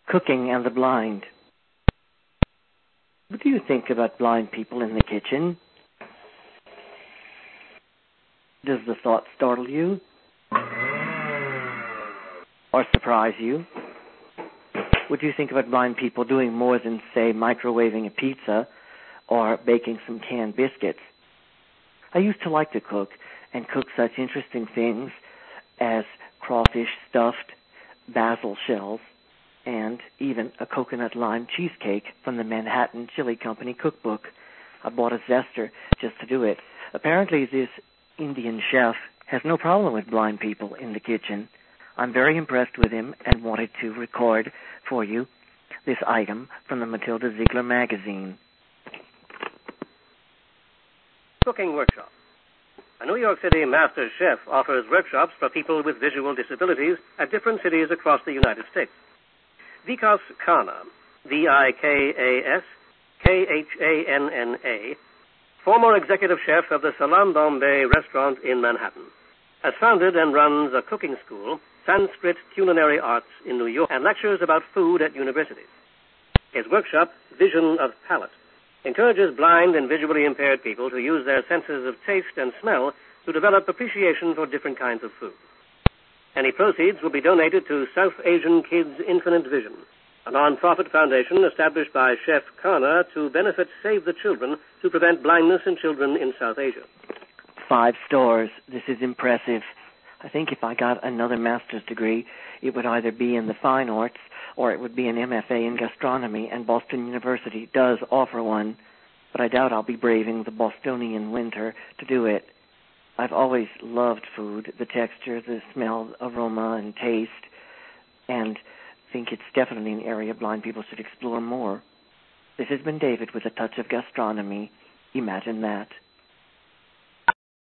Cooking and the blind. What do you think about blind people in the kitchen? Does the thought startle you? Or surprise you? What do you think about blind people doing more than, say, microwaving a pizza or baking some canned biscuits? I used to like to cook and cook such interesting things as crawfish stuffed basil shells and even a coconut lime cheesecake from the Manhattan Chili Company cookbook. I bought a zester just to do it. Apparently this Indian chef has no problem with blind people in the kitchen. I'm very impressed with him and wanted to record for you this item from the Matilda Ziegler magazine. Cooking Workshop. A New York City master chef offers workshops for people with visual disabilities at different cities across the United States. Vikas Khanna, Vikas Khanna, former executive chef of the Salon Bombay restaurant in Manhattan, has founded and runs a cooking school, Sanskrit Culinary Arts in New York, and lectures about food at universities. His workshop, Vision of Palate, encourages blind and visually impaired people to use their senses of taste and smell to develop appreciation for different kinds of food. Any proceeds will be donated to South Asian Kids Infinite Vision, a non-profit foundation established by Chef Khanna to benefit Save the Children to prevent blindness in children in South Asia. 5 stars. This is impressive. I think if I got another master's degree, it would either be in the fine arts or it would be an MFA in gastronomy, and Boston University does offer one, but I doubt I'll be braving the Bostonian winter to do it. I've always loved food, the texture, the smell, aroma, and taste, and think it's definitely an area blind people should explore more. This has been David with a touch of gastronomy. Imagine that.